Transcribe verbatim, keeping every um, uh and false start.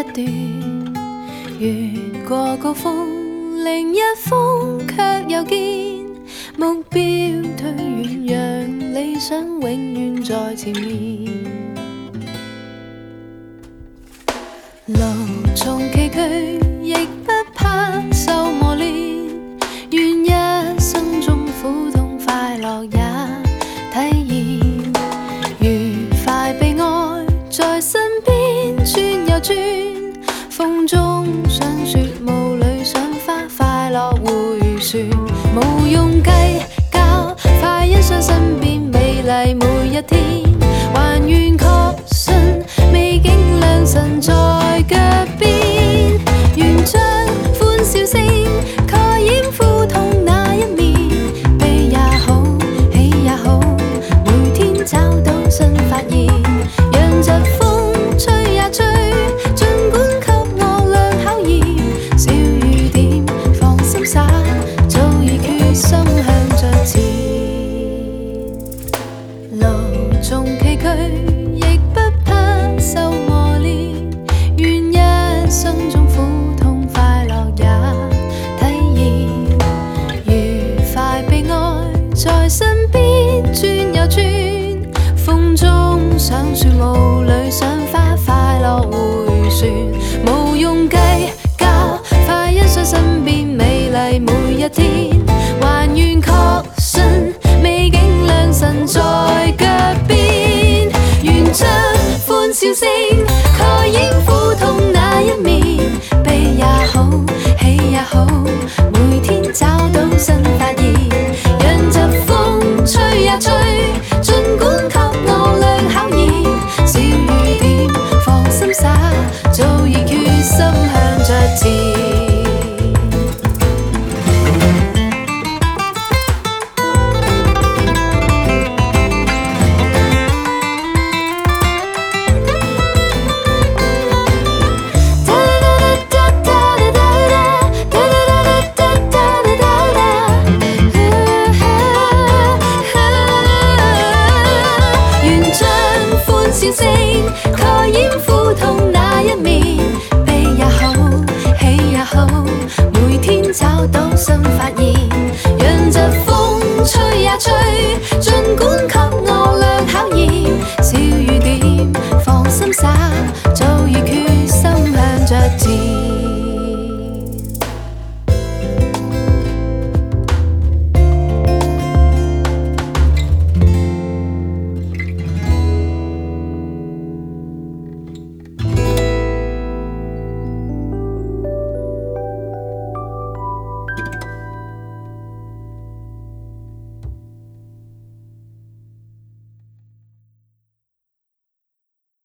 段，越過高峰，另一峰卻又見。目標推遠，讓理想永遠在前面。路縱崎嶇，亦不怕受磨練，願一生中苦痛快樂也體驗。愉快悲哀在身邊轉又轉，風中想說霧裏想花，快樂迴旋，無用計較，快欣賞身邊美麗每一天，還願確信美景良辰在腳邊，願將歡笑聲蓋掩苦痛那一面，悲也好，喜也好，每天找到新發現，讓疾風吹呀吹，儘管給我倆考驗，小雨點放心灑，早已決心向着前。路縱崎嶇，亦不怕受磨練，願一生中苦痛快樂也體驗。愉快悲哀在身邊轉又轉，風中想說霧裏想花，快樂迴旋，無用計較，快欣賞身邊美麗每一天，還願確信美景良辰在腳邊，願將歡笑聲蓋掩苦痛那一面，悲也好，喜也好，每天找到新發現，讓疾風吹呀吹，儘管給我倆考驗，小雨點放心灑，早已決心向着前。笑聲蓋掩苦痛那一面，悲也好，喜也好，每天找到新發現，讓疾風吹呀吹，儘管